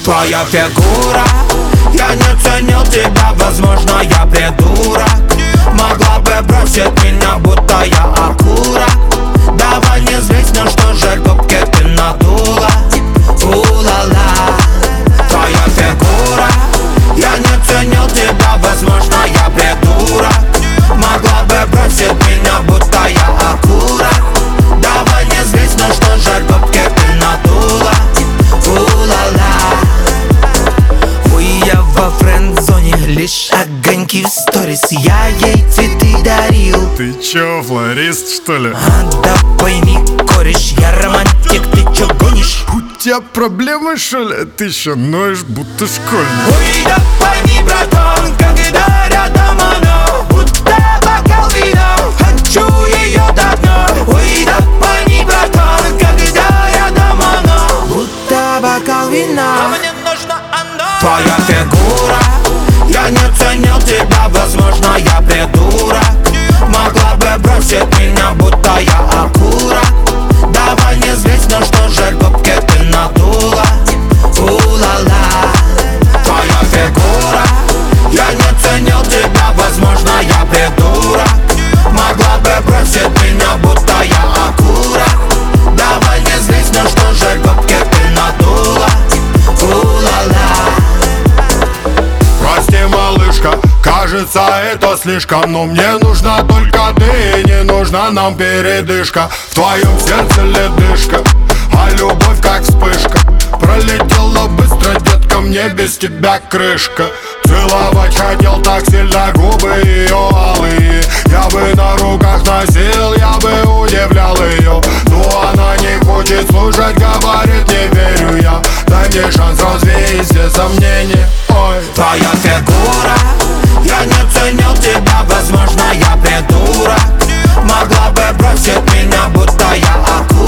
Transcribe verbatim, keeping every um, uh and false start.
Твоя фигура, я не ценил тебя, возможно, я придурок. Могла бы бросить меня, будто я акура. Давай не злись, но что же губки ты надула. У-ла-ла. Твоя фигура, я не ценил тебя, возможно, я придурок. Могла бы бросить меня, будто я акура. Давай не злись, но что же губки ты надула. У-ла-ла. Ой, я во френд-зоне, лишь огоньки в сторис. Я ей цветы дарил. Ты чё, флорист, что ли? А, да пойми, кореш, я романтик, ты чё гонишь? У тебя проблемы, что ли? Ты ещё ноешь, будто школьник. Ой, да пойми, братан, когда рядом она, будто бокал вина, хочу её до дна. Ой, да пойми, братан, когда рядом она, будто бокал вина, а мне нужна она. Твоя фигура, я не ценил тебя, возможно, я придурок. Могла бы бросить меня, будто я акура. Давай не злись, но что же губки ты надула. У-ла-ла. Твоя фигура, я не ценил тебя, возможно, я придурок. Могла бы бросить меня, будто я акура. Давай не злись, но что же губки ты надула. У-ла-ла. Прости, малышка, кажется, это слишком. Но мне нужна только ты, не нужна нам передышка. В твоем сердце ледышка, а любовь как вспышка. Пролетела быстро, детка, мне без тебя крышка. Целовать хотел так сильно губы ее алые. Я бы на руках носил, я бы удивлял ее. Но она не хочет слушать, говорит, не верю я. Дай мне шанс развеять все сомнения. Ой. Твоя фигура, я не ценил тебя, возможно, я придурок. Могла бы бросить меня, будто я акура.